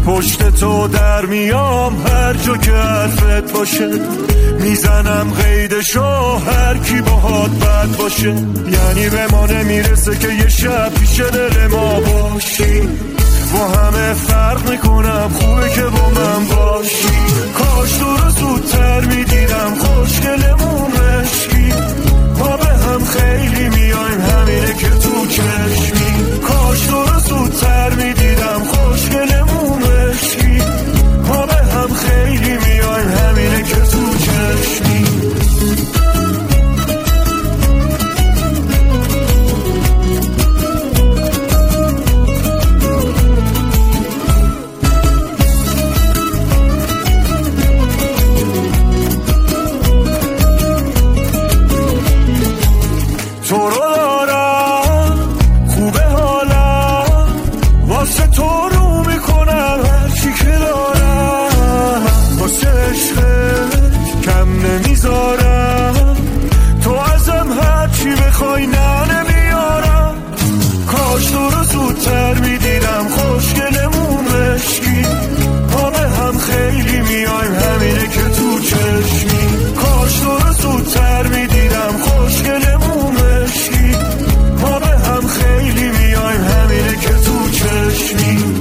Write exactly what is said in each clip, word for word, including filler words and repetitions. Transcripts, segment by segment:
پشت تو در میام هر جا که حرفت باشه، میزنم قیدشو هر کی باهات بد باشه. یعنی به ما نمیرسه که یه شب پیش دل ما باشی، با همه فرق میکنم خوبه که با من باشی. کاش تو رو زودتر میدیدم خوشگلمون مشکی، ما به هم خیلی میایم همینه که تو چشمی. کاش تو رو زودتر میدیدم خوشگلمون مشکی، ما به هم خیلی میایم همینه که تو چشمی. تو رو دارم خوبه حالم، واسه تو رو میکنم هر چی که دارم، واسه عشقت کم نمیذارم، تو ازم هر چی بخوای نه نمیارم. کاش تو رو زودتر میدیدم خوشگلمون مشکی، ما به هم خیلی میایم همینه که تو چشمی. کاش تو رو زودتر میدیدم خوشگلمون مشکی، ما به هم خیلی میایم همینه که تو چشمی.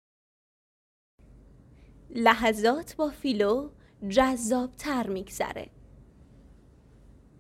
لحظات با فیلو جذاب‌تر میگذره.